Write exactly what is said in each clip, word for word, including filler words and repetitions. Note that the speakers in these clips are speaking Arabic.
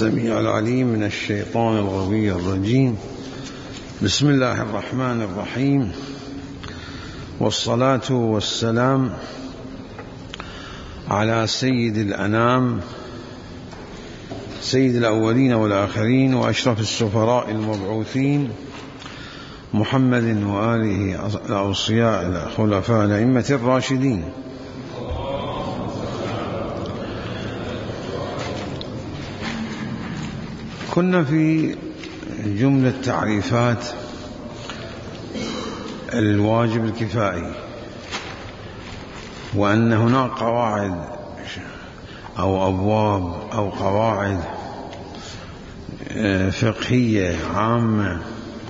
السميع العليم من الشيطان الغوي الرجيم. بسم الله الرحمن الرحيم، والصلاة والسلام على سيد الأنام سيد الأولين والآخرين وأشرف السفراء المبعوثين محمد وآله الأوصياء الخلفاء الأئمة الراشدين. كنا في جملة تعريفات الواجب الكفائي، وأن هناك قواعد أو أبواب أو قواعد فقهية عامة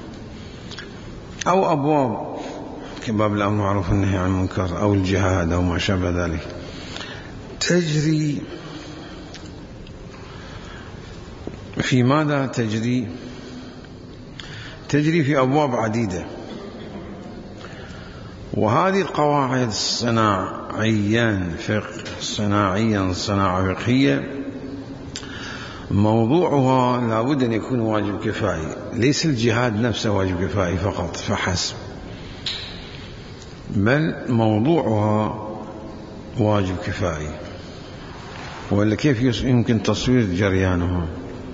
أو أبواب كباب الأمر بالمعروف والنهي عن المنكر أو الجهاد أو ما شابه ذلك تجري في ماذا تجري؟ تجري في أبواب عديدة، وهذه القواعد صناعيا فقه صناعيا صناعة فقهية موضوعها لابد أن يكون واجب كفائي، ليس الجهاد نفسه واجب كفائي فقط فحسب، بل موضوعها واجب كفائي، ولا كيف يمكن تصوير جريانها.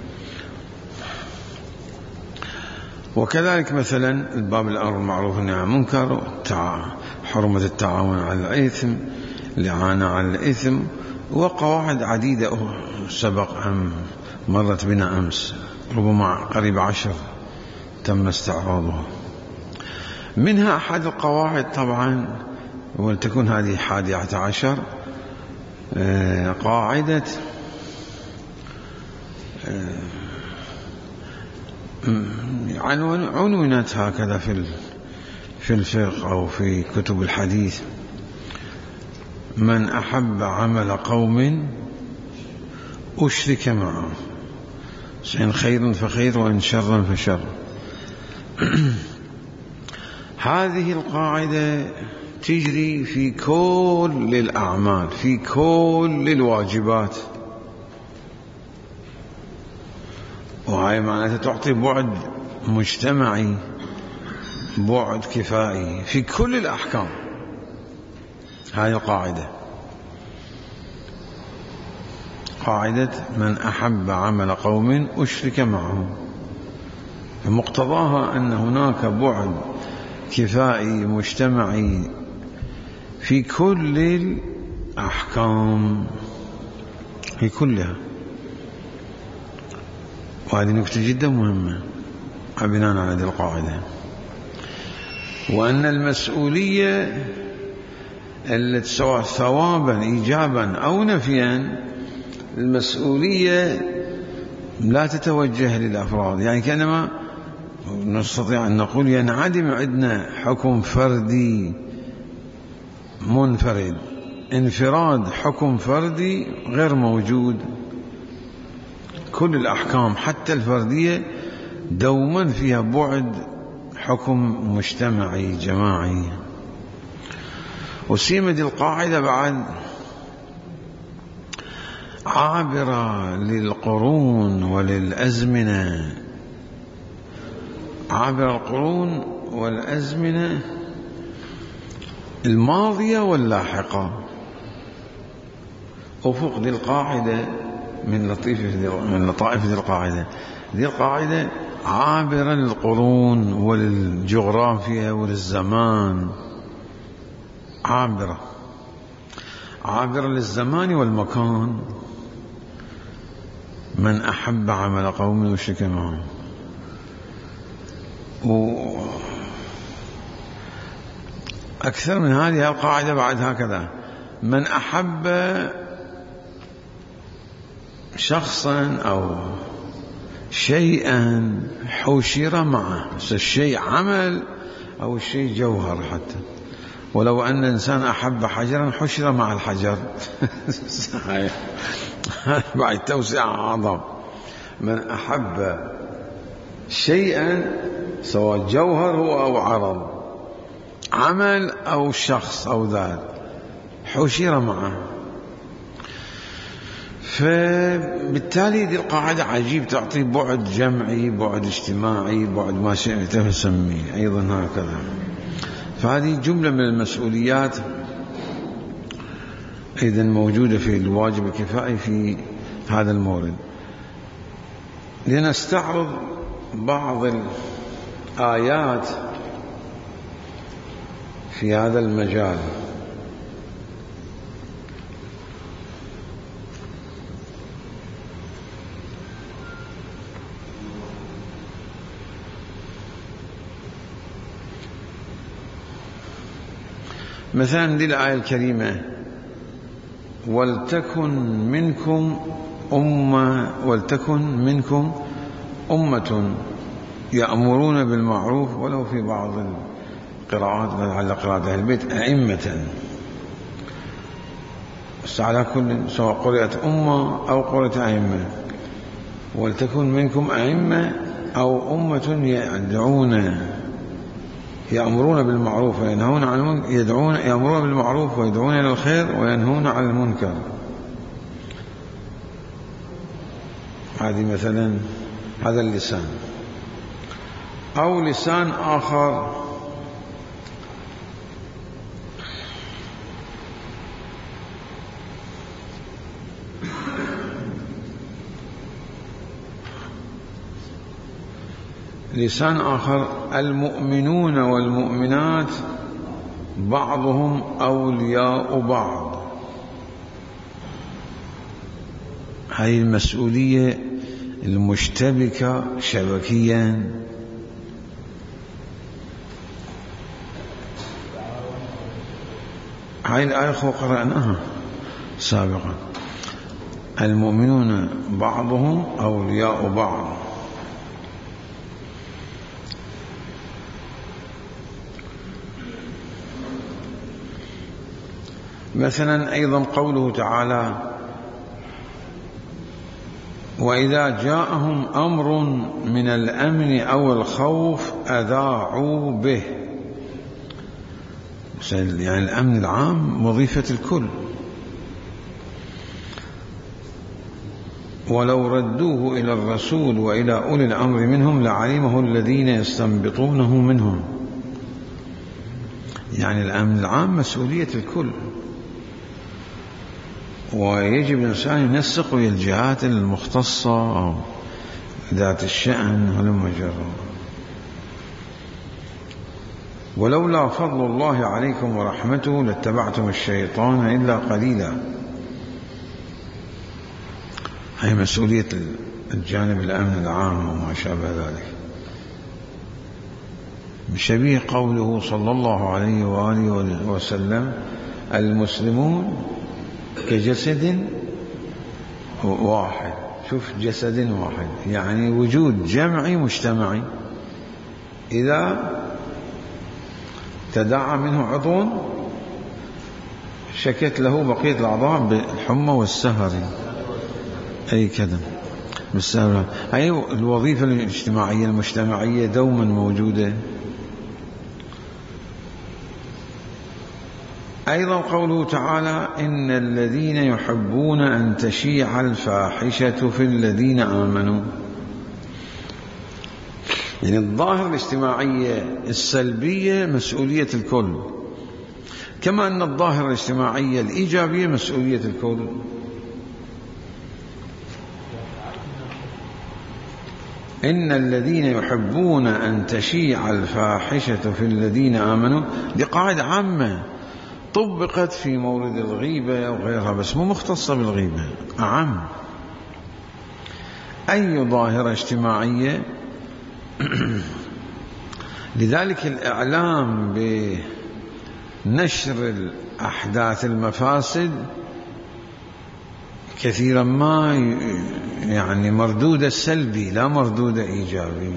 وكذلك مثلا الباب الأمر بالمعروف والنهي عن المنكر، حرمة التعاون على الإثم، الإعانة على الإثم، وقواعد عديدة سبق أم مرت بنا أمس، ربما قريب عشر تم استعراضها. منها أحد القواعد طبعا، ولتكون هذه حادية عشر، قاعدة عنونت هكذا في في الفقه أو في كتب الحديث: من أحب عمل قوم أشرك معهم، إن خير فخير وإن شر فشر. هذه القاعدة تجري في كل الأعمال، في كل الواجبات، وهي معناتها تعطي بعد مجتمعي، بعد كفائي في كل الأحكام. هذه القاعدة قاعدة من أحب عمل قوم أشرك معهم، مقتضاها أن هناك بعد كفائي مجتمعي في كل الأحكام، في كلها. وهذه نكتة جدا مهمة بناء على هذه القاعدة. وأن المسؤولية التي سواء ثوابا إيجابا أو نفيا، المسؤولية لا تتوجه للأفراد، يعني كأنما نستطيع أن نقول ينعدم عندنا حكم فردي منفرد، انفراد حكم فردي غير موجود. كل الأحكام حتى الفردية دوما فيها بعد حكم مجتمعي جماعي. وسيمة القاعدة بعد عابرة للقرون وللأزمنة، عابر القرون والأزمنة الماضية واللاحقة. أفق ذي القاعدة من لطيف من لطائف ذي القاعدة، ذي القاعدة عابرة للقرون وللجغرافيا وللزمان، عابرة عابرة للزمان والمكان. من أحب عمل قوم يشرك معهم. وأكثر من هذه القاعدة بعد هكذا: من أحب شخصا أو شيئا حشر معه، الشيء عمل أو الشيء جوهر حتى، ولو أن إنسان أحب حجرا حشر مع الحجر. بعد توسع أعظم: من أحب شيئا سواء جوهر هو أو عرض، عمل أو شخص أو ذات، حشر معه. فبالتالي دي القاعدة عجيب، تعطي بعد جمعي، بعد اجتماعي، بعد ما شئت فسميه أيضا هكذا. فهذه جملة من المسؤوليات أيضا موجودة في الواجب الكفائي في هذا المورد. لنستعرض بعض الآيات في هذا المجال. مثلا دي الآية الكريمة: ولتكن منكم أمة ولتكن منكم أمة يأمرون بالمعروف، ولو في بعض القراءات على قراءة أهل البيت أئمة، بس على كل سواء قرأت أمة أو قرأت أئمة. ولتكن منكم أئمة أو أمة يدعون يأمرون بالمعروف وينهون عن المنكر، يدعون يأمرون بالمعروف ويدعون إلى الخير وينهون عن المنكر. هذه مثلا هذا اللسان. أو لسان آخر: لسان آخر: المؤمنون والمؤمنات بعضهم أولياء بعض. هذه المسؤولية المشتبكة شبكيا. هذه الآية قرأناها سابقا: المؤمنون بعضهم أولياء بعض. مثلا أيضا قوله تعالى: وإذا جاءهم أمر من الأمن أو الخوف أذاعوا به. يعني الأمن العام وظيفة الكل. ولو ردوه إلى الرسول وإلى أولي الأمر منهم لعلمه الذين يستنبطونه منهم. يعني الأمن العام مسؤولية الكل، ويجب الإنسان ينسق إلى الجهات المختصة أو ذات الشأن ولم يجرب. ولولا فضل الله عليكم ورحمته لاتبعتم الشيطان إلا قليلا. هي مسؤولية الجانب الأمن العام وما شابه ذلك. بشبيه قوله صلى الله عليه وآله وسلم: المسلمون كجسد واحد. شوف، جسد واحد يعني وجود جمعي مجتمعي. إذا تداعى منه عضو شكت له بقية الأعضاء بالحمى والسهر. أي كذا بالسهر. أي الوظيفة الاجتماعية المجتمعية دوما موجودة. أيضا قوله تعالى: إن الذين يحبون أن تشيع الفاحشة في الذين آمنوا. يعني الظاهرة الاجتماعية السلبية مسؤولية الكل، كما أن الظاهرة الاجتماعية الإيجابية مسؤولية الكل. إن الذين يحبون أن تشيع الفاحشة في الذين آمنوا. دي قاعدة عامة طبقت في مورد الغيبة وغيرها، بس مو مختصة بالغيبة، أعم. أي ظاهرة اجتماعية. لذلك الإعلام بنشر الأحداث المفاسد كثيرا ما يعني مردود سلبي لا مردود إيجابي.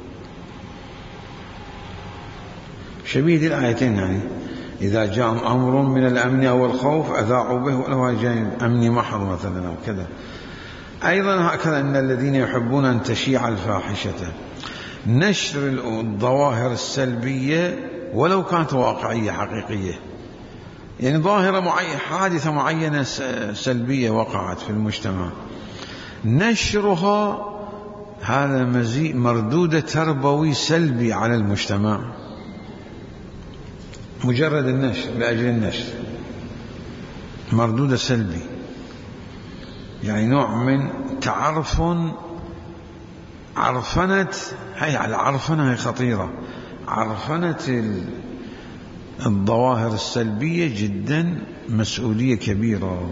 شبيه الآيتين، يعني إذا جاء أمر من الأمن أو الخوف أذاعوا به ولو جاء أمني محض مثلا أو كذا. أيضا هكذا أن الذين يحبون أن تشيع الفاحشة، نشر الظواهر السلبية ولو كانت واقعية حقيقية. يعني ظاهرة معينة، حادثة معينة سلبية وقعت في المجتمع، نشرها هذا مزيد مردود تربوي سلبي على المجتمع، مجرد النشر لأجل النشر مردود سلبي، يعني نوع من تعرف عرفنة. هي العرفنة هي خطيرة، عرفنة الظواهر السلبية جدا مسؤولية كبيرة.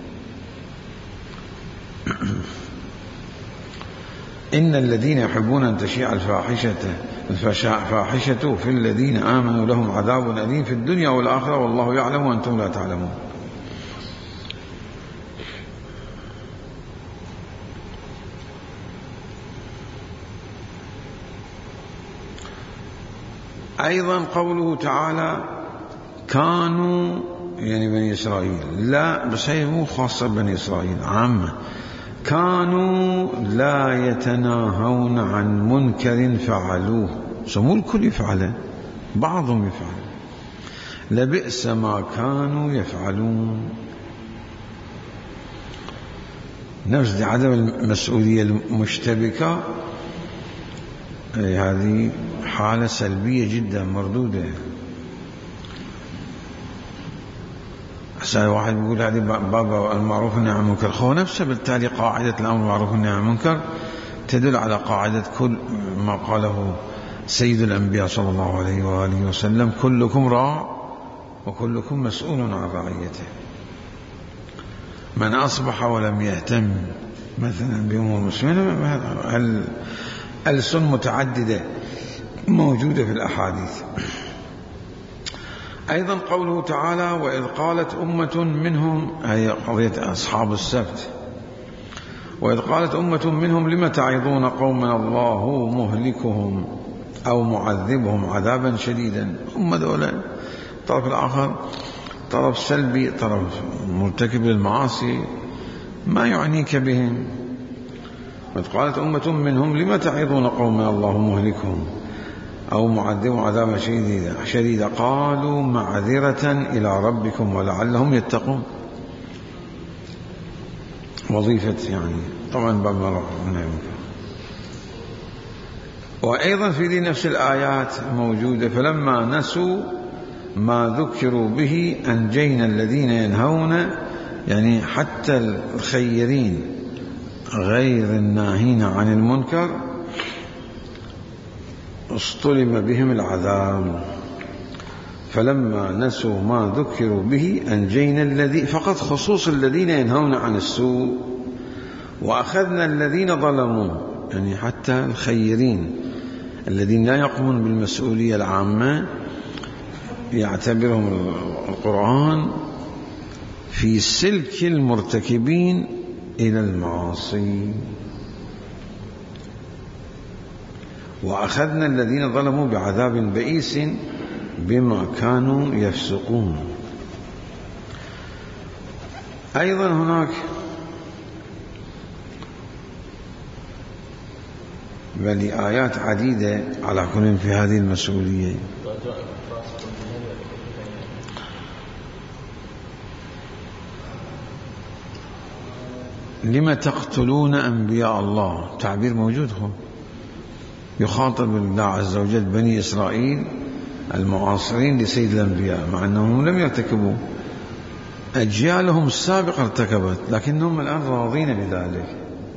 إن الذين يحبون أن تشيع الفاحشة الفاحشة في الذين آمنوا لهم عذاب أليم في الدنيا والآخرة والله يعلم وأنتم لا تعلمون. أيضا قوله تعالى كانوا يعني بني إسرائيل، لا بس هي مو خاصة بني إسرائيل، عامة، كانوا لا يتناهون عن منكر فعلوه، مو الكل يفعله، بعضهم يفعله، لبئس ما كانوا يفعلون. نفس عدم المسؤولية المشتبكة، هذه حالة سلبية جدا مردودة. هسه واحد بيقول هذه بابا المعروف والنهي عن المنكر، هو نفسه بالتالي قاعدة الأمر بالمعروف والنهي عن المنكر تدل على قاعدة كل ما قاله سيد الأنبياء صلى الله عليه وآله وسلم: كلكم راع وكلكم مسؤول عن رعيته. من أصبح ولم يهتم مثلا بأمور المسلمين، الألسن متعددة موجودة في الأحاديث. أيضا قوله تعالى وإذ قالت أمة منهم، هي قضية أصحاب السبت، وإذ قالت أمة منهم لم تعظون قوما الله مهلكهم أو معذبهم عذابا شديدا. هم دولة الطرف الآخر طرف سلبي، طرف مرتكب للمعاصي، ما يعنيك بهم. وإذ قالت أمة منهم لم تعظون قوما الله مهلكهم أو معذبهم عذابا شديدا شديدا قالوا معذرة إلى ربكم ولعلهم يتقون. وظيفة يعني طبعا باب مرة. وأيضا في دي نفس الآيات موجودة: فلما نسوا ما ذكروا به أنجينا الذين ينهون، يعني حتى الخيرين غير الناهين عن المنكر اصطلم بهم العذاب. فلما نسوا ما ذكروا به أنجينا الذي، فقط خصوص الذين ينهون عن السوء، وأخذنا الذين ظلموا، يعني حتى الخيرين الذين لا يقومون بالمسؤولية العامة يعتبرهم القرآن في سلك المرتكبين إلى المعاصي. وأخذنا الذين ظلموا بعذاب بئيس بما كانوا يفسقون. أيضا هناك بل آيات عديدة على كل في هذه المسؤولية. لما تقتلون أنبياء الله، تعبير موجود، هو يخاطب الله عز وجل بني إسرائيل المعاصرين لسيد الأنبياء، مع أنهم لم يرتكبوا، أجيالهم السابقة ارتكبت، لكنهم الآن راضين بذلك.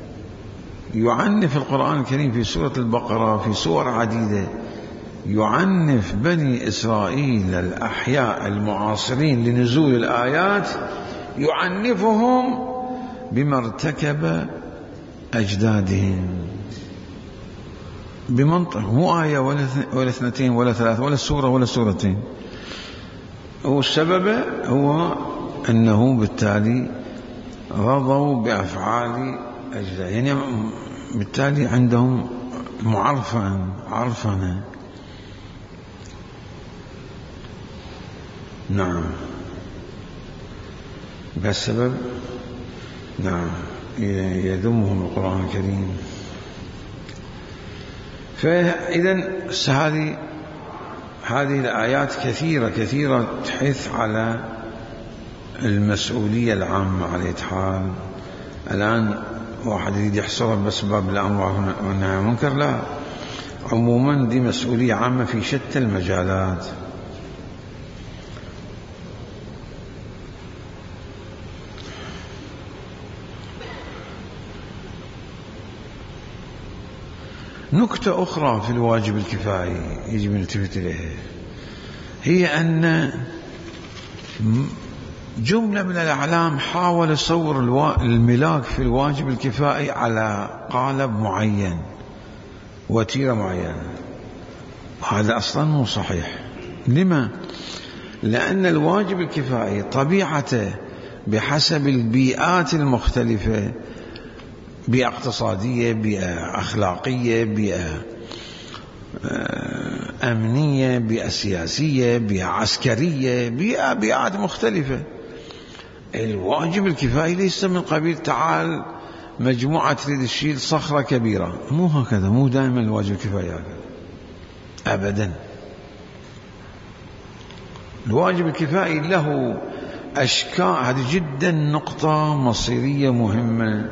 يعنف القرآن الكريم في سورة البقرة في سور عديدة، يعنف بني إسرائيل الأحياء المعاصرين لنزول الآيات، يعنفهم بما ارتكب أجدادهم بمنطق، مو آية ولا اثنتين ولا ثلاث ولا سورة ولا سورتين. هو السبب هو أنه بالتالي رضوا بأفعال أجداد، يعني بالتالي عندهم معرفة عرفنا. نعم، بسبب نعم يذمهم القرآن الكريم. فإذا هذه هذه الآيات كثيرة كثيرة تحث على المسؤولية العامة على حال. الآن واحد يريد يحصرها بس باب الأمر والنهي عن المنكر، لا، عموما دي مسؤولية عامة في شتى المجالات. نكتة أخرى في الواجب الكفائي يجب أن نلتفت إليها، هي أن جملة من الأعلام حاول يصور الملاك في الواجب الكفائي على قالب معين، وتيرة معينة. هذا أصلا مو صحيح. لما؟ لأن الواجب الكفائي طبيعته بحسب البيئات المختلفة، بيئة اقتصادية، بيئة أخلاقية، بيئة أمنية، بيئة سياسية، بيئة عسكرية، بيئة بيئات مختلفة. الواجب الكفائي ليس من قبيل تعال مجموعة تريد تشيل صخرة كبيرة، مو هكذا، مو دائما الواجب الكفائي هكذا أبدا. الواجب الكفائي له أشكال، هذه جدا نقطة مصيرية مهمة.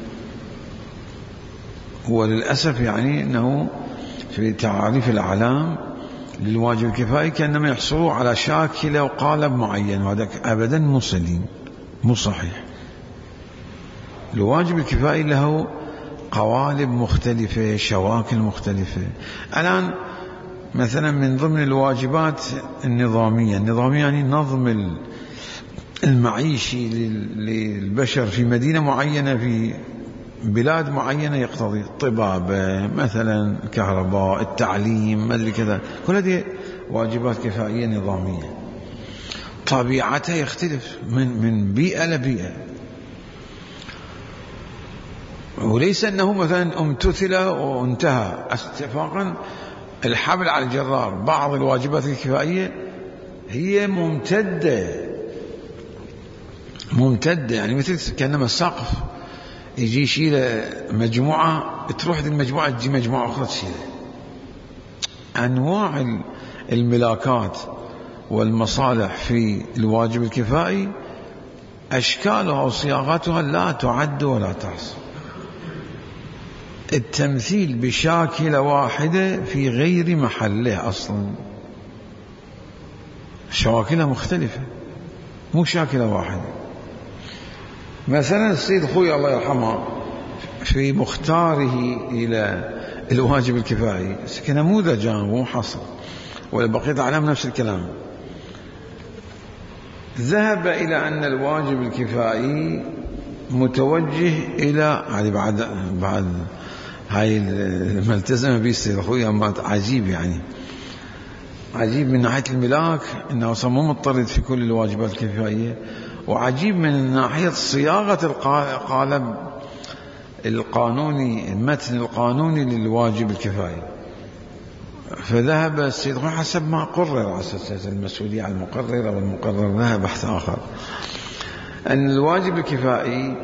وللأسف يعني أنه في تعريف الأعلام للواجب الكفائي كأنما يحصلوا على شاكلة وقالب معين، وهذا أبدا مو سليم، مو صحيح. الواجب الكفائي له قوالب مختلفة، شواكل مختلفة. الآن مثلا من ضمن الواجبات النظامية، النظامية يعني نظم المعيشي للبشر في مدينة معينة، في بلاد معينة، يقتضي الطبابة مثلا، الكهرباء، التعليم، ما أدري كذا، كل هذه واجبات كفائية نظامية. طبيعتها يختلف من من بيئة لبيئة، وليس أنه مثلا امتثل وانتهى اتفاقا. الحمل على الجرار، بعض الواجبات الكفائية هي ممتدة ممتدة يعني مثل كأنما السقف يجي يشيل مجموعة، تروح دي المجموعة تجي مجموعة أخرى تشيلها. أنواع الملاكات والمصالح في الواجب الكفائي أشكالها وصياغتها لا تعد ولا تحصى. التمثيل بشاكلة واحدة في غير محله أصلا، شواكلها مختلفة، مو شاكلة واحدة. مثلا السيد خوي الله يرحمه في مختاره إلى الواجب الكفائي كنموذج مو حصر، والبقية الأعلام نفس الكلام، ذهب إلى أن الواجب الكفائي متوجه إلى هذه بعد بعد هاي الملتزمة به السيد خوي، أما عجيب يعني عجيب من ناحية الملاك أنه أصلا مو مضطرد في كل الواجبات الكفائية، وعجيب من ناحية صياغة القالب القانوني، المتن القانوني للواجب الكفائي. فذهب السيد خوي حسب ما قرر على أساس المسؤولية على المقرر، أو المقرر لها بحث آخر، أن الواجب الكفائي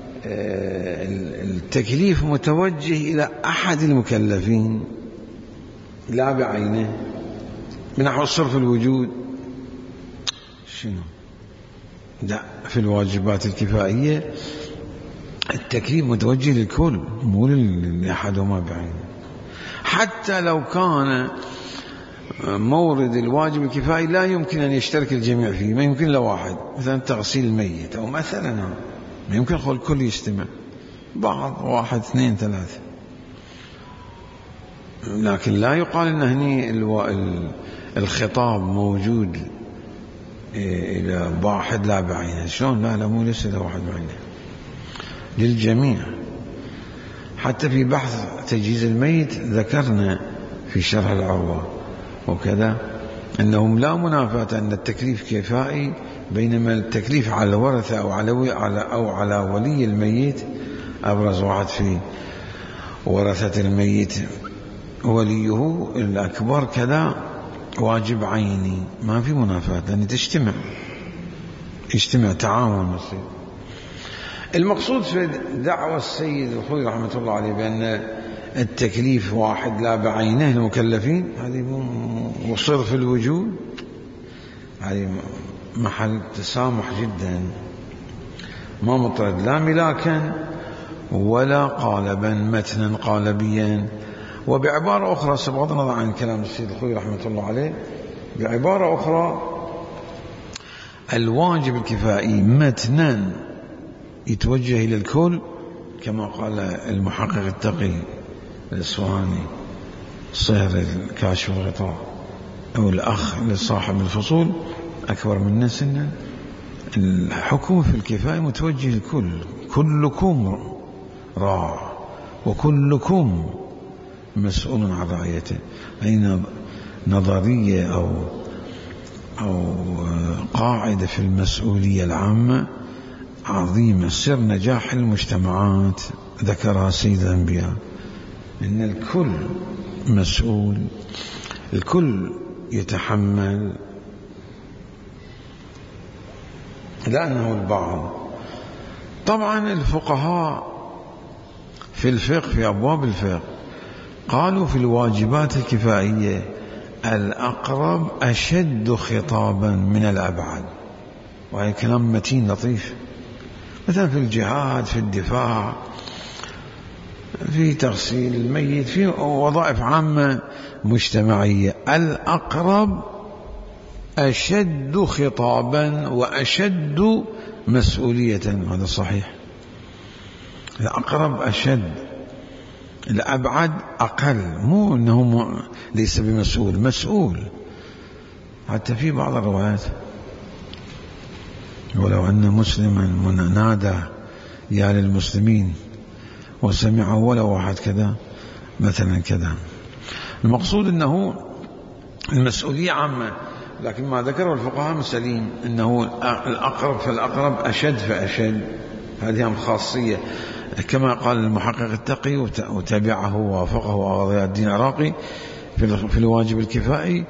التكليف متوجه إلى أحد المكلفين لا بعينه، من نحو صرف الوجود. شنو؟ لا، في الواجبات الكفائية التكليف متوجه للكل، مو لأحدهما بعينه. حتى لو كان مورد الواجب الكفائي لا يمكن أن يشترك الجميع فيه، ما يمكن لواحد، مثلا تغسيل الميت، أو مثلا ما يمكن الكل يجتمع، بعض، واحد، اثنين، ثلاثة. لكن لا يقال أن هني الخطاب موجود إلى واحد لا بعينه. شلون؟ لا لا، مو ليس إلى واحد بعينه، للجميع. حتى في بحث تجهيز الميت ذكرنا في شرح العروة وكذا أنهم لا منافاة أن التكليف كفائي، بينما التكليف على الورثة أو على أو على ولي الميت، أبرز واحد في ورثة الميت وليه الأكبر كذا، واجب عيني، ما في منافاة، لأن تجتمع يجتمع تعاون مصير. المقصود في دعوة السيد الخوي رحمة الله عليه بأن التكليف واحد لا بعينه المكلفين، هذه وصرف الوجود، هذه محل تسامح جدا، ما مطرد لا ملاكا ولا قالبا متنا قالبيا. وبعبارة أخرى سبغض النظر عن كلام السيد الخوي رحمة الله عليه، بعبارة أخرى الواجب الكفائي متنا يتوجه إلى الكل، كما قال المحقق التقي الإصفهاني صهر الكاشف الغطاء أو الأخ لصاحب الفصول أكبر منا سنا، الحكم في الكفاية متوجه الكل، كلكم راع وكلكم مسؤول عن رعيته. أي نظرية أو أو قاعدة في المسؤولية العامة عظيمة، سر نجاح المجتمعات ذكرها سيد الأنبياء، إن الكل مسؤول، الكل يتحمل، لأنه البعض. طبعا الفقهاء في الفقه في أبواب الفقه قالوا في الواجبات الكفائية الأقرب أشد خطابا من الأبعد، وهي كلام متين لطيف، مثلا في الجهاد، في الدفاع، في تغسيل الميت، في وظائف عامة مجتمعية، الأقرب أشد خطابا وأشد مسؤولية. هذا صحيح، الأقرب أشد، الأبعد أقل، مو أنه ليس بمسؤول، مسؤول. حتى في بعض الروايات ولو أن مسلما نادى يا للمسلمين وسمعه ولو واحد كذا مثلا كذا. المقصود أنه المسؤولية عامة، لكن ما ذكره الفقهاء مسلين أنه الأقرب فالأقرب أشد فأشد، هذه هم خاصية، كما قال المحقق التقي وتابعه ووافقه ضياء الدين العراقي في الواجب الكفائي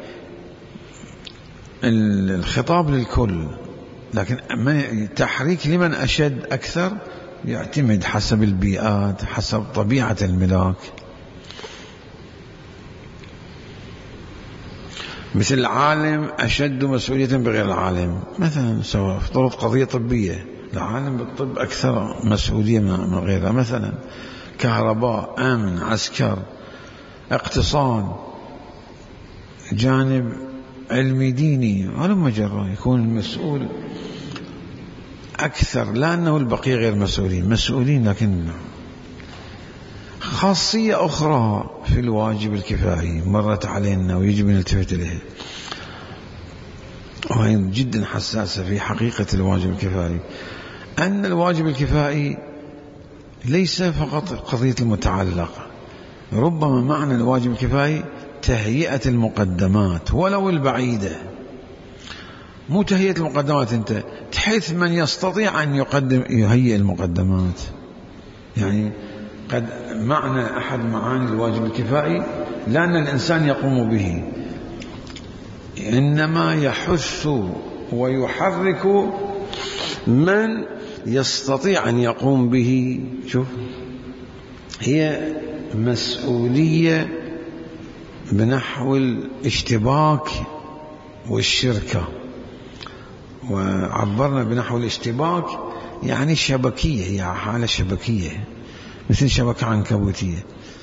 الخطاب للكل، لكن تحريك لمن أشد أكثر يعتمد حسب البيئات، حسب طبيعة الملاك. مثل العالم أشد مسؤولية بغير العالم، مثلا سواء افترض قضية طبية، العالم بالطب أكثر مسؤولية من غيرها، مثلا كهرباء، أمن، عسكر، اقتصاد، جانب علمي ديني، هلم جرى يكون المسؤول أكثر، لأنه البقية غير مسؤولين، مسؤولين لكن خاصية أخرى في الواجب الكفائي مرت علينا ويجب أن نلتفت إليها، وهي جدا حساسة في حقيقة الواجب الكفائي، أن الواجب الكفائي ليس فقط قضية المتعلق، ربما معنى الواجب الكفائي تهيئة المقدمات ولو البعيدة، مو تهيئة المقدمات أنت تحث من يستطيع أن يقدم يهيئ المقدمات. يعني قد معنى أحد معاني الواجب الكفائي لأن الإنسان يقوم به، إنما يحث ويحرك من يستطيع أن يقوم به. شوف، هي مسؤولية بنحو الاشتباك والشركة، وعبرنا بنحو الاشتباك يعني شبكية، هي حالة شبكية مثل شبكة عنكبوتية.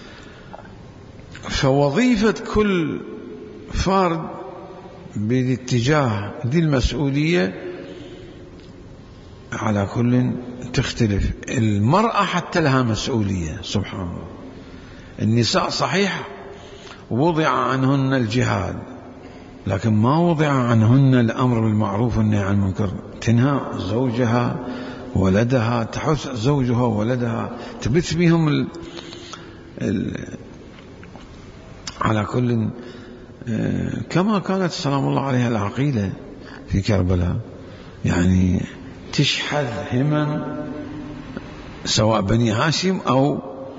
فوظيفة كل فرد بالاتجاه دي المسؤولية على كل تختلف. المرأة حتى لها مسؤولية، سبحان الله. النساء صحيح وضع عنهن الجهاد، لكن ما وضع عنهن الأمر بالمعروف والنهي عن المنكر، تنهى زوجها ولدها، تحث زوجها وولدها، تبث بهم ال... ال... على كل، كما كانت سلام الله عليها العقيلة في كربلاء، يعني تشحذ همم سواء بني هاشم أو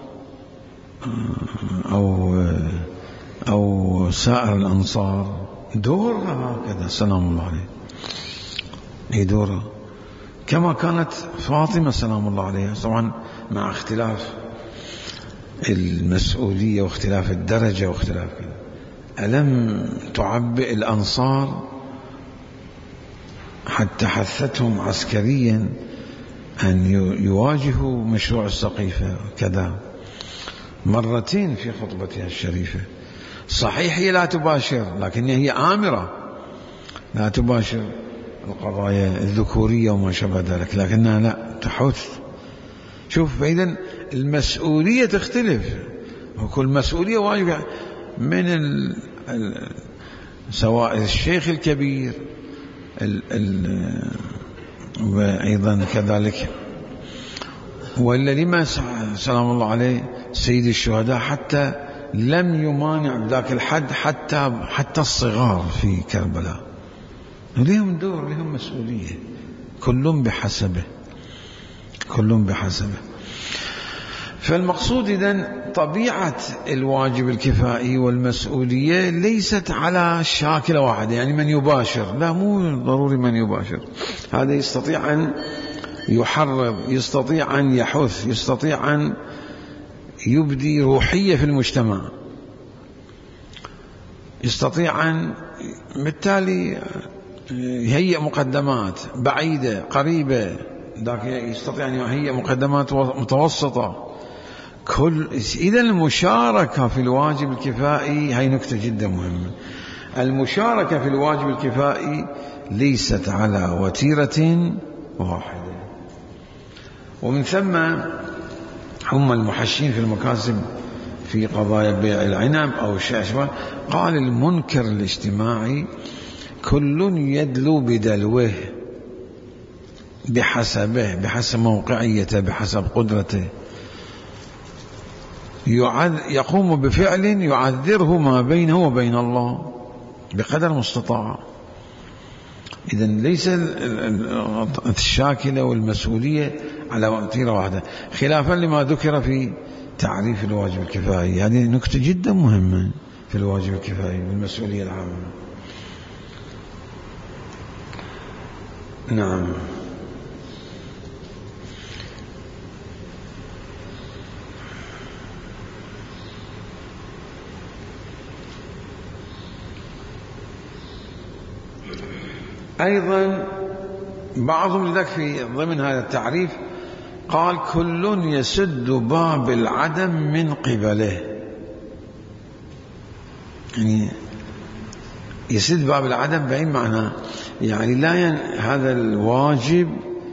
أو أو سائر الأنصار، دورها هكذا سلام الله عليه، هي دورها. كما كانت فاطمة سلام الله عليها، طبعا مع اختلاف المسؤولية واختلاف الدرجة واختلاف كذا. ألم تعبئ الأنصار حتى حثتهم عسكريا أن يواجهوا مشروع السقيفة كذا مرتين في خطبتها الشريفة. صحيح هي لا تباشر، لكن هي آمرة لا تباشر القضايا الذكورية وما شابه ذلك، لكنها لا تحث. شوف، فإذا المسؤولية تختلف، وكل مسؤولية واجب من ال ال سواء الشيخ الكبير ال ال وأيضا كذلك، وإلا لما سلام الله عليه سيد الشهداء حتى لم يمانع بذاك الحد حتى حتى الصغار في كربلاء لهم دور، لهم مسؤولية، كلهم بحسبه كلهم بحسبه. فالمقصود إذن طبيعة الواجب الكفائي والمسؤولية ليست على شاكلة واحدة، يعني من يباشر، لا، مو ضروري من يباشر. هذا يستطيع أن يحرض، يستطيع أن يحث، يستطيع أن يبدي روحية في المجتمع، يستطيع أن بالتالي يهيئ مقدمات بعيدة قريبة، يستطيع أن يهيئ مقدمات متوسطة. كل إذا المشاركة في الواجب الكفائي هي نكتة جدا مهمة. المشاركة في الواجب الكفائي ليست على وتيرة واحدة. ومن ثم هم المحشين في المكاسب في قضايا بيع العنب أو الشاشبة قال المنكر الاجتماعي كل يدلو بدلوه بحسبه، بحسب موقعيته، بحسب قدرته، يقوم بفعل يعذره ما بينه وبين الله بقدر مستطاع. إذن ليس الشاكلة والمسؤولية على وتيرة واحدة، خلافا لما ذكر في تعريف الواجب الكفائي. هذه نكتة جدا مهمة في الواجب الكفائي والمسؤولية العامة. نعم. أيضا بعضهم لذلك في ضمن هذا التعريف قال كل يسد باب العدم من قبله، يعني يسد باب العدم بأي معنى؟ يعني لا ين... هذا الواجب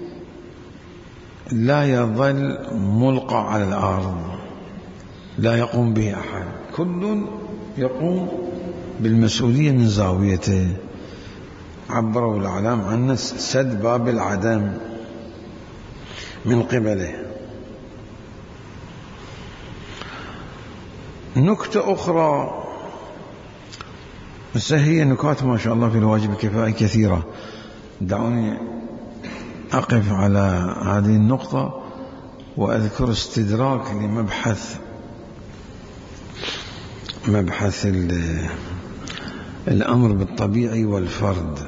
لا يظل ملقى على الأرض لا يقوم به أحد، كل يقوم بالمسؤولية من زاويته. عبروا الأعلام عن سد باب العدم من قبله. نكتة أخرى، بس هي نكات ما شاء الله في الواجب الكفائي كثيرة، دعوني أقف على هذه النقطة وأذكر استدراك لمبحث مبحث الأمر بالطبيعي والفرد.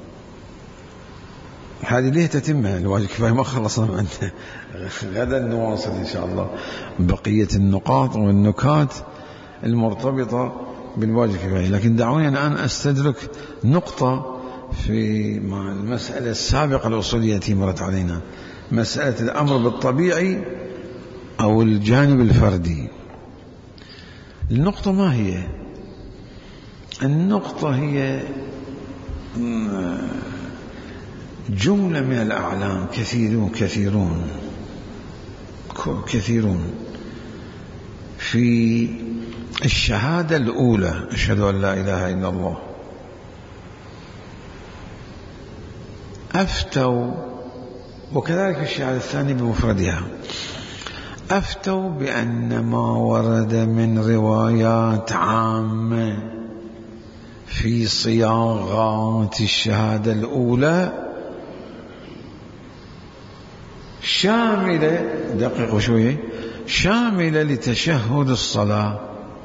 هذه ليه تتمها الواجب الكفائي، ما خلصنا منه، غدا نواصل إن شاء الله بقية النقاط والنكات المرتبطة بالواجب الكفائي. لكن دعوني الآن أستدرك نقطة في مع المسألة السابقة الأصولية التي مرت علينا، مسألة الأمر بالطبيعي أو الجانب الفردي. النقطة ما هي؟ النقطة هي جملة من الأعلام، كثيرون كثيرون كثيرون في الشهادة الأولى أشهد أن لا إله إلا الله أفتوا، وكذلك الشهادة الثانية بمفردها، أفتوا بأن ما ورد من روايات عامة في صياغات الشهادة الأولى شاملة، دقيقوا شوية، شاملة لتشهد الصلاة.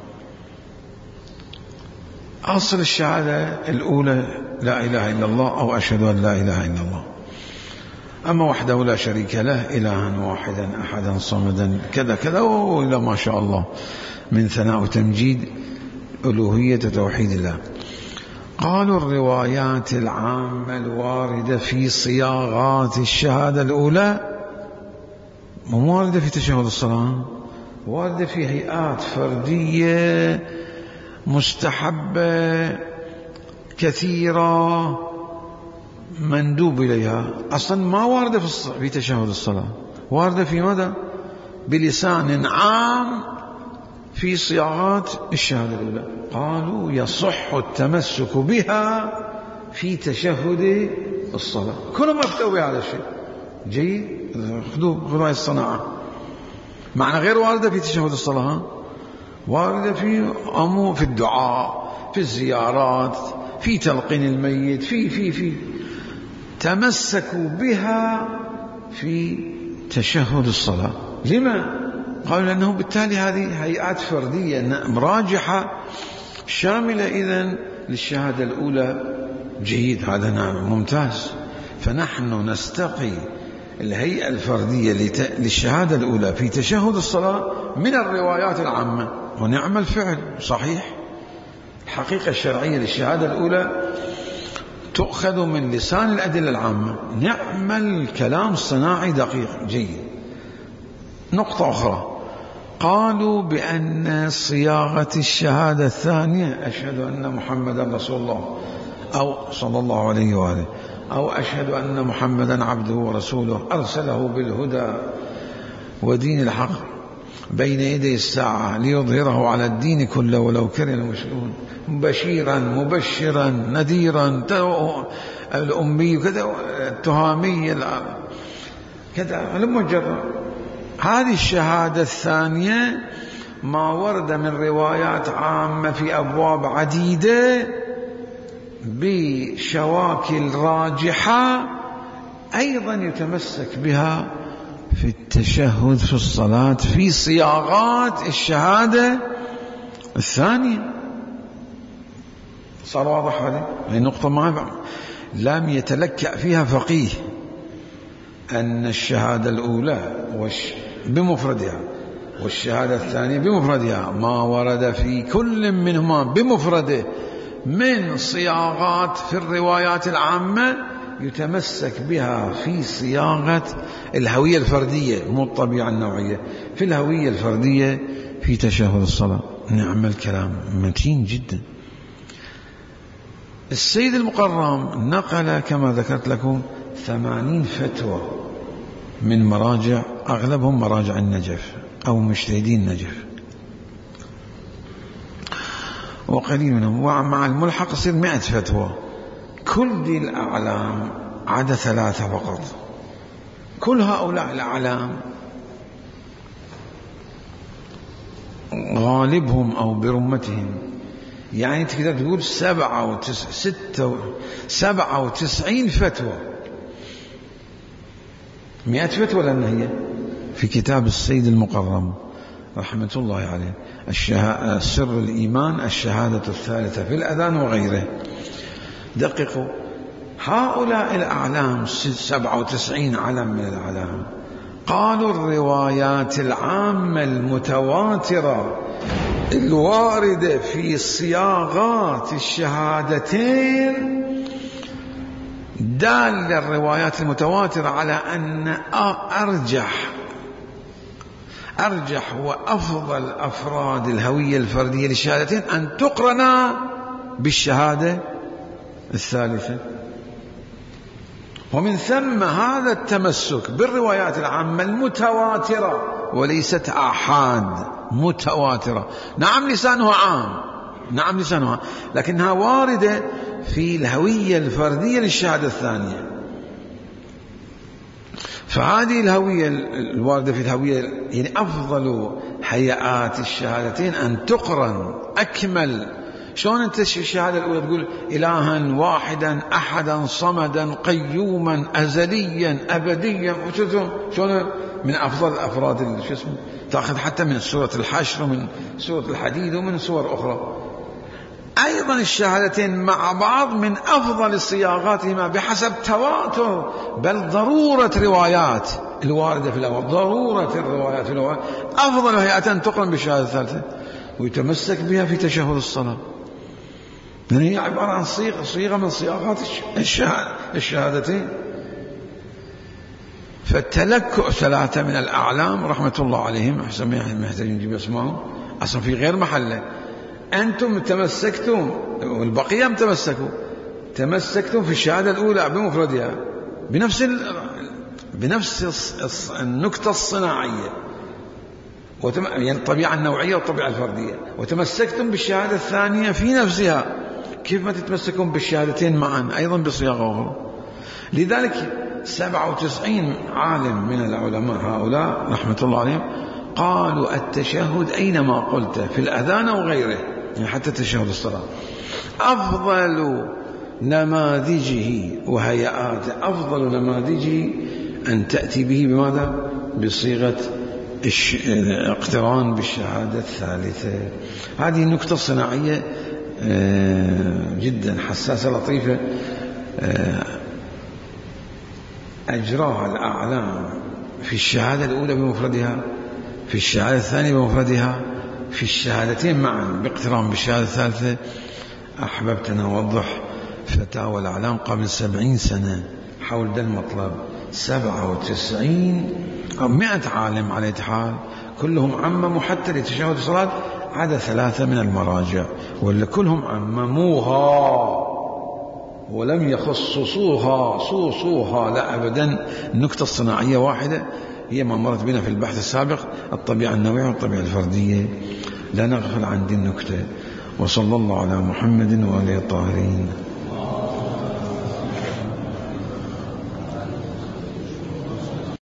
أصل الشهادة الأولى لا إله إلا الله أو أشهد أن لا إله إلا الله، أما وحده لا شريك له إلها واحدا أحدا صمدا كذا كذا وإلى ما شاء الله من ثناء وتمجيد ألوهية توحيد الله. قالوا الروايات العامة الواردة في صياغات الشهادة الأولى مو واردة في تشهد الصلاة، واردة في هيئات فردية مستحبة كثيرة مندوب إليها، أصلا ما واردة في تشهد الصلاة، واردة في ماذا؟ بلسان عام في صياغات الشهادة الأولى. قالوا يصح التمسك بها في تشهد الصلاة. كلهم افتوا بهذا الشيء. جيد، خذوا خذوا هاي الصناعة. معنى غير واردة في تشهد الصلاة، واردة في أمو في الدعاء، في الزيارات، في تلقين الميت، في في في تمسكوا بها في تشهد الصلاة. لما؟ قالوا لأنه بالتالي هذه هيئات فردية راجحة شاملة إذن للشهادة الأولى. جيد، هذا نعم ممتاز. فنحن نستقي الهيئة الفردية للشهادة الأولى في تشهد الصلاة من الروايات العامة، ونعم الفعل صحيح. الحقيقة الشرعية للشهادة الأولى تؤخذ من لسان الأدلة العامة. نعم الكلام الصناعي دقيق. جيد. نقطة أخرى، قالوا بأن صياغة الشهادة الثانية أشهد أن محمدا رسول الله أو صلى الله عليه وآله، أو أشهد أن محمدا عبده ورسوله أرسله بالهدى ودين الحق بين يدي الساعة ليظهره على الدين كله ولو كره المشركون، بشيرا مبشرا نذيرا، الأمي كذا، التهامي كذا. لما جرى هذه الشهادة الثانية ما ورد من روايات عامة في أبواب عديدة بشواكل راجحة أيضا يتمسك بها في التشهد في الصلاة في صياغات الشهادة الثانية. صار واضح هذه؟ هذه نقطة ما لم يتلكأ فيها فقيه، أن الشهادة الأولى بمفردها والشهادة الثانية بمفردها ما ورد في كل منهما بمفرده من صياغات في الروايات العامة يتمسك بها في صياغة الهوية الفردية، مو الطبيعة النوعية، في الهوية الفردية في تشهد الصلاة. نعم الكلام متين جدا. السيد المقرم نقل كما ذكرت لكم ثمانين فتوى من مراجع، أغلبهم مراجع النجف أو مجتهدين النجف، وقليل منهم، ومع الملحق يصير مئة فتوى. كل دي الأعلام عدا ثلاثة فقط. كل هؤلاء الأعلام غالبهم أو برمتهم يعني تقدر تقول سبعة وتس... ستة سبعة وتسعين فتوى، مئة فتوى لأن هي في كتاب السيد المقرم رحمة الله عليه الشه... سر الإيمان الشهادة الثالثة في الأذان وغيره. دققوا، هؤلاء الأعلام سبعة وتسعين علم من الأعلام قالوا الروايات العامة المتواترة الواردة في صياغات الشهادتين دال الروايات المتواترة على أن أرجح أرجح وأفضل أفراد الهوية الفردية للشهادتين أن تقرن بالشهادة الثالثة. ومن ثم هذا التمسك بالروايات العامة المتواترة وليست آحاد، متواترة. نعم لسانها عام، نعم لسانها عام، لكنها واردة في الهوية الفردية للشهادة الثانية. فهذه الهوية الواردة في الهوية يعني أفضل هيئات الشهادتين أن تقرن أكمل. شلون أنت الشهادة الأولى تقول إلها واحدا أحدا صمدا قيوما أزليا أبديا، شلون من أفضل أفراد شو اسمه، تأخذ حتى من سورة الحشر ومن سورة الحديد ومن سور أخرى. أيضا الشهادتين مع بعض من أفضل صياغاتهما بحسب تواتر بل ضرورة روايات الواردة في الأول، ضرورة الروايات في الأول أفضل هيئة تقرن بالشهادة الثالثة ويتمسك بها في تشهد الصلاة. لأن هي عبارة عن صيغة صيغة من صياغات الشهادتين. فالتلكؤ ثلاثة من الأعلام رحمة الله عليهم، أحسن ما يحتاجون نجيب اسمهم، أصلا في غير محله. أنتم تمسكتم والبقية تمسكوا تمسكتم في الشهادة الأولى بمفردها بنفس ال... بنفس النكتة الصناعية، وتم... يعني الطبيعة النوعية والطبيعة الفردية، وتمسكتم بالشهادة الثانية في نفسها. كيف ما تتمسكون بالشهادتين معا أيضا بصياغة أخرى؟ لذلك سبعة وتسعين عالم من العلماء هؤلاء رحمة الله عليهم قالوا التشهد أينما قلت في الأذان أو غيره، يعني حتى تشهد الصلاة، أفضل نماذجه وهيئاته، أفضل نماذجه أن تأتي به بماذا؟ بصيغة اقتران بالشهادة الثالثة. هذه النكتة الصناعية جدا حساسة لطيفة أجراها الأعلام في الشهادة الأولى بمفردها، في الشهادة الثانية بمفردها، في الشهادتين معا باقتران بالشهادة الثالثة. أحببت أن أوضح فتاوى الأعلام قبل سبعين سنة حول ذا المطلب. سبعة وتسعين أو مئة عالم على حال كلهم عمموا حتى لتشهد الصلاة عدا ثلاثة من المراجع، ولا كلهم عمموها ولم يخصصوها صوصوها، لا أبدا. النكتة الصناعية واحدة هي ما مرت بنا في البحث السابق، الطبيعة النوعية والطبيعة الفردية. لا نغفل عن دي النكتة. وصلى الله على محمد وآله الطاهرين.